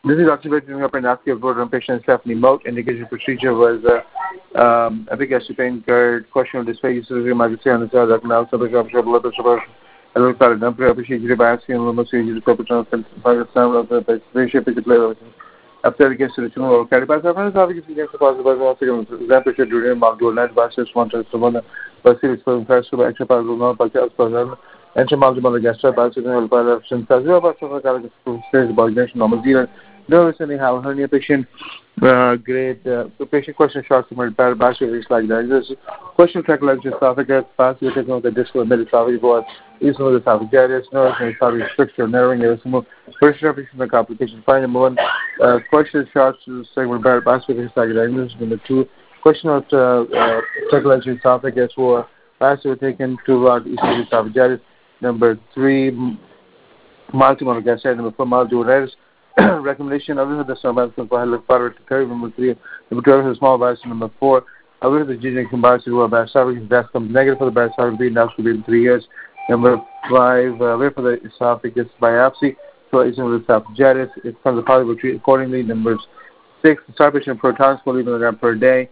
This is activating up and asking about on patient Stephanie Moat. Indication procedure was I think I should think question of display usually might say on the side that now something I'm sure blood pressure. I look at a number of procedures by asking almost usually corporate Pakistan of the relationship is clear. After the case to the tumor or carry by sometimes obviously against the possible once again example should during Maldo net basis one to one but series for first to extra part of not because program and to multiple gastro basis and by option as well but so stage about normal zero. No, it's anyhow hernia patient grade the patient question short to my basket like that. This question track like esophagus, pass you taking the distal mid esophagus board, is with esophagitis, no esophagus structure, narrowing there some first repetition of complication. Find number one question short to segment basket like that. Number two question of track like esophagus or pass you taken to esophagitis. Number three multiple gastritis. Number four malduitis. Recommendation of the summit for forward to carry number three, number 12 is a small virus, number four, over the gene combines to a barostopic that comes negative for the barostopic being now to be in 3 years. Number five, wait for the esophagus biopsy, so it's in the esophagitis, it comes a possible treat accordingly. Number six, the starvation protons 40 milligram per day.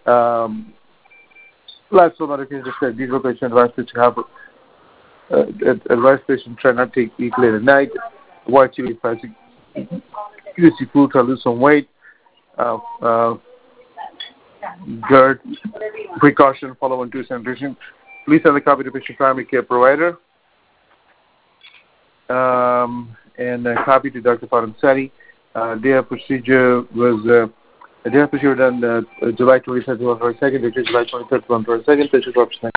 Last one other things just said these patient advice to have advice patient try not to eat late at night, avoid chili spicy juicy food to lose some weight. GERD, precaution, follow on to sanitation. Please send a copy to patient primary care provider and a copy to Dr. Paramsari. Their procedure was done July 27th to 22nd, July 23rd to 22nd. Patient